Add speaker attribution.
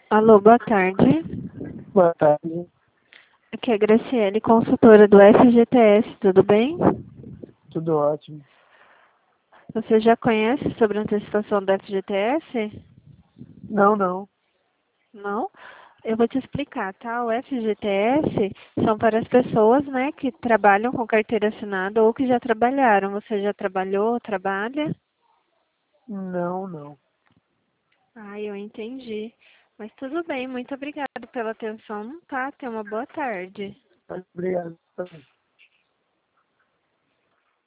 Speaker 1: Alô, boa tarde.
Speaker 2: Boa tarde,
Speaker 1: Aqui é a Graciele, consultora do FGTS, tudo bem?
Speaker 2: tudo ótimo.
Speaker 1: Você já conhece sobre a antecipação do FGTS?
Speaker 2: Não.
Speaker 1: Não? Eu vou te explicar, tá? O FGTS são para as pessoas, né, que trabalham com carteira assinada ou que já trabalharam. Você já trabalhou, trabalha?
Speaker 2: Não.
Speaker 1: Ah, eu entendi. Mas tudo bem, muito obrigada pela atenção, tá? Tenha uma boa tarde.
Speaker 2: Obrigado.